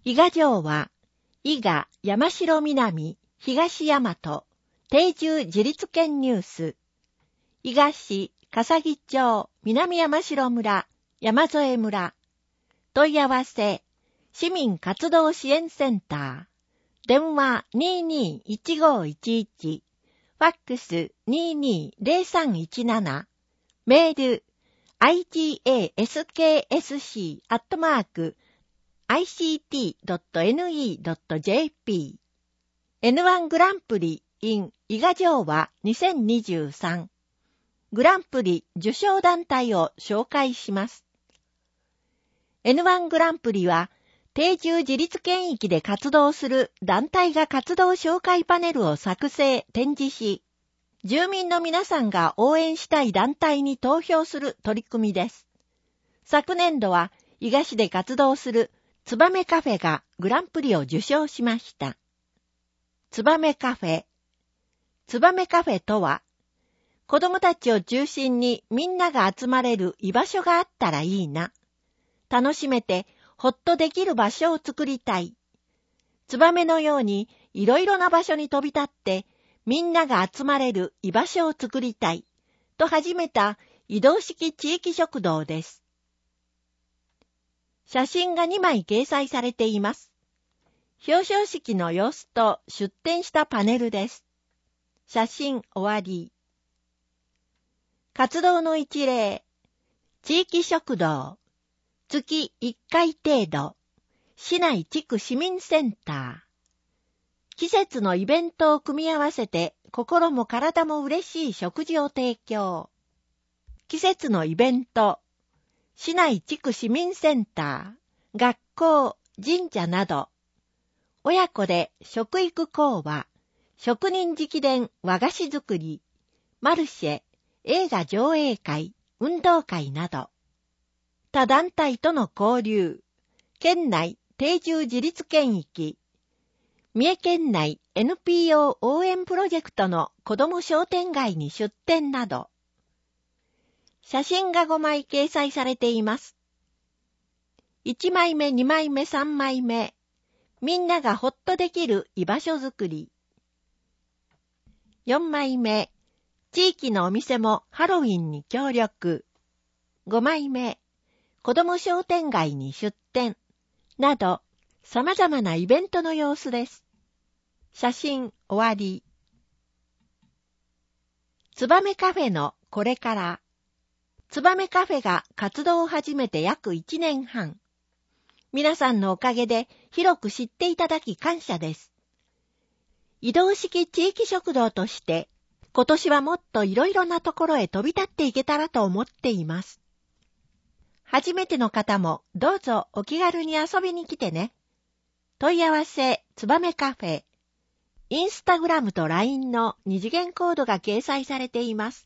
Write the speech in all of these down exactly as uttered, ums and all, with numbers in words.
伊賀城は、伊賀、山城南、東大和、定住自立県ニュース、伊賀市、笠木町、南山城村、山添村、問い合わせ、市民活動支援センター、電話 にーにーいちごいちいち、ファックス にーにーぜろさんいちなな、メール、アイジーエーエスケーエスシー アットマーク、アイシーティードットエヌイードットジェーピー エヌワン グランプリ in 伊賀城はにせんにじゅうさんグランプリ受賞団体を紹介します。エヌワン グランプリは定住自立県域で活動する団体が活動紹介パネルを作成、展示し、住民の皆さんが応援したい団体に投票する取り組みです。昨年度は伊賀市で活動するつばめカフェがグランプリを受賞しました。つばめカフェ。つばめカフェとは、子供たちを中心にみんなが集まれる居場所があったらいいな。楽しめてほっとできる場所を作りたい。つばめのようにいろいろな場所に飛び立ってみんなが集まれる居場所を作りたいと始めた移動式地域食堂です。写真がにまい掲載されています。表彰式の様子と出展したパネルです。写真終わり。活動の一例。地域食堂。月いっかい程度。市内地区市民センター。季節のイベントを組み合わせて心も体も嬉しい食事を提供。季節のイベント。市内地区市民センター。学校、神社など。親子で食育講話。職人直伝和菓子作り。マルシェ。映画上映会、運動会など。他団体との交流。県内定住自立県域。三重県内 エヌピーオー 応援プロジェクトの子ども商店街に出店など。写真がごまい掲載されています。いちまいめ、にまいめ、さんまいめ。みんながほっとできる居場所づくり。よんまいめ。地域のお店もハロウィンに協力。ごまいめ。子ども商店街に出店。など、様々なイベントの様子です。写真終わり。つばめカフェのこれから。つばめカフェが活動を始めて約いちねんはん。皆さんのおかげで広く知っていただき感謝です。移動式地域食堂として、今年はもっといろいろなところへ飛び立っていけたらと思っています。初めての方もどうぞお気軽に遊びに来てね。問い合わせ、つばめカフェ。インスタグラムと ライン の二次元コードが掲載されています。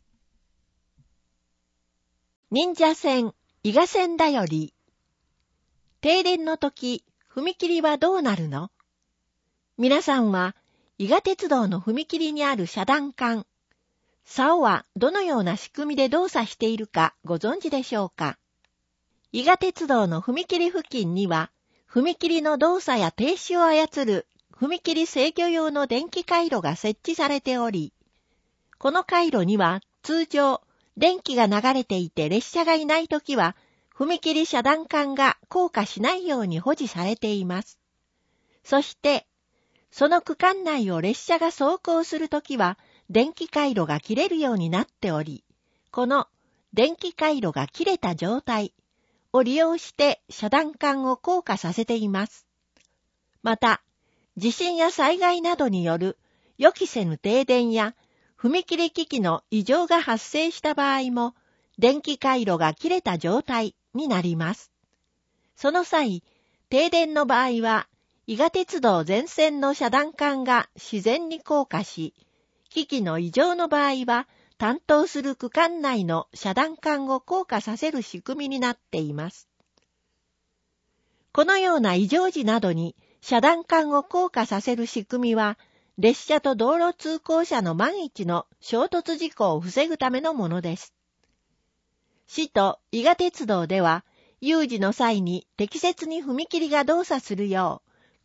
忍者線、伊賀線だより。停電の時、踏切はどうなるの？皆さんは、伊賀鉄道の踏切にある遮断管、竿はどのような仕組みで動作しているかご存知でしょうか？伊賀鉄道の踏切付近には、踏切の動作や停止を操る踏切制御用の電気回路が設置されており、この回路には通常、電気が流れていて列車がいないときは、踏切遮断管が降下しないように保持されています。そして、その区間内を列車が走行するときは、電気回路が切れるようになっており、この電気回路が切れた状態を利用して遮断管を降下させています。また、地震や災害などによる予期せぬ停電や踏切機器の異常が発生した場合も、電気回路が切れた状態になります。その際、停電の場合は、伊賀鉄道全線の遮断管が自然に降下し、機器の異常の場合は、担当する区間内の遮断管を降下させる仕組みになっています。このような異常時などに遮断管を降下させる仕組みは、列車と道路通行者の万一の衝突事故を防ぐためのものです。市と伊賀鉄道では、有事の際に適切に踏切が動作するよう、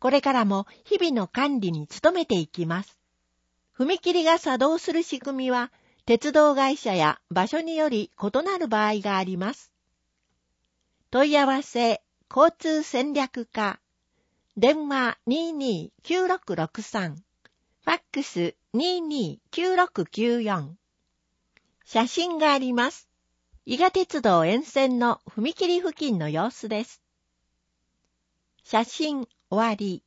これからも日々の管理に努めていきます。踏切が作動する仕組みは、鉄道会社や場所により異なる場合があります。問い合わせ、交通戦略課、電話 にーにーきゅうろくろくさん、ファックス にーにーきゅうろくきゅうよん。写真があります。伊賀鉄道沿線の踏切付近の様子です。写真終わり。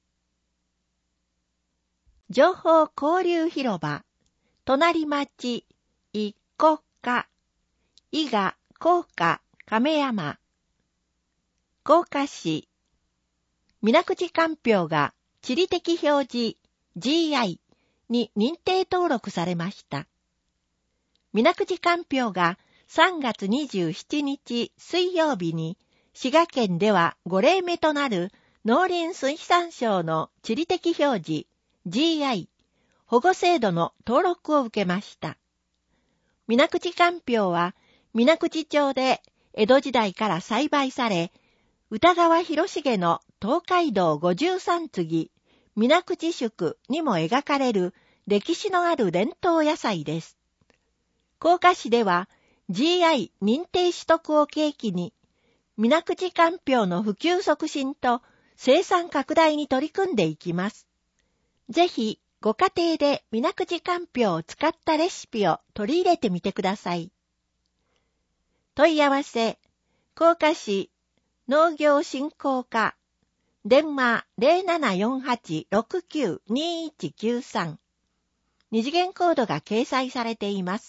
情報交流広場、隣町、いこか、伊賀、甲賀、亀山、甲賀市、水口環評が地理的表示 ジーアイ に認定登録されました。水口環評がさんがつにじゅうしちにち水曜日に滋賀県ではご例目となる農林水産省の地理的表示 ジーアイ 保護制度の登録を受けました。水口環評は水口町で江戸時代から栽培され、歌川広重の東海道五十三次水口宿にも描かれる歴史のある伝統野菜です。甲賀市では ジーアイ 認定取得を契機に水口環評の普及促進と生産拡大に取り組んでいきます。ぜひご家庭で水口環評を使ったレシピを取り入れてみてください。問い合わせ、甲賀市農業振興課、電話 ゼロななよんはちろくきゅうにいちきゅうさん。二次元コードが掲載されています。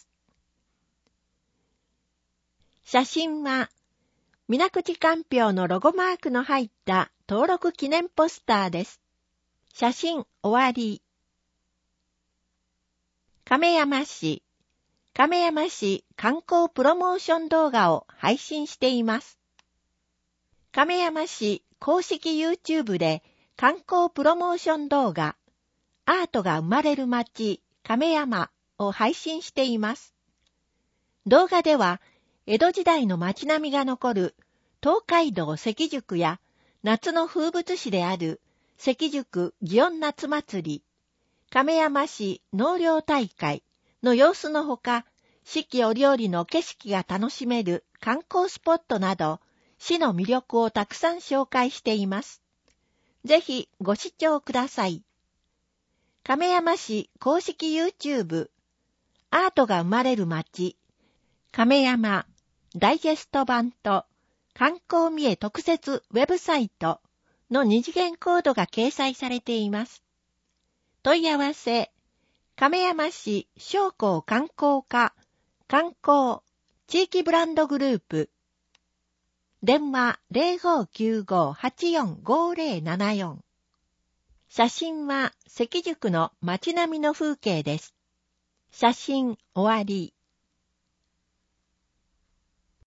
写真は、水口環評のロゴマークの入った登録記念ポスターです。写真終わり。亀山市、亀山市観光プロモーション動画を配信しています。亀山市公式 YouTube で観光プロモーション動画、アートが生まれる街、亀山を配信しています。動画では、江戸時代の街並みが残る東海道関宿や夏の風物詩である関宿祇園夏祭り、亀山市納涼大会の様子のほか、四季折々の景色が楽しめる観光スポットなど、市の魅力をたくさん紹介しています。ぜひご視聴ください。亀山市公式 YouTube、アートが生まれる街、亀山ダイジェスト版と観光見え特設ウェブサイトの二次元コードが掲載されています。問い合わせ、亀山市商工観光課観光地域ブランドグループ、電話 ゼロごきゅうご はちよんごゼロななよん。写真は関宿の街並みの風景です。写真終わり。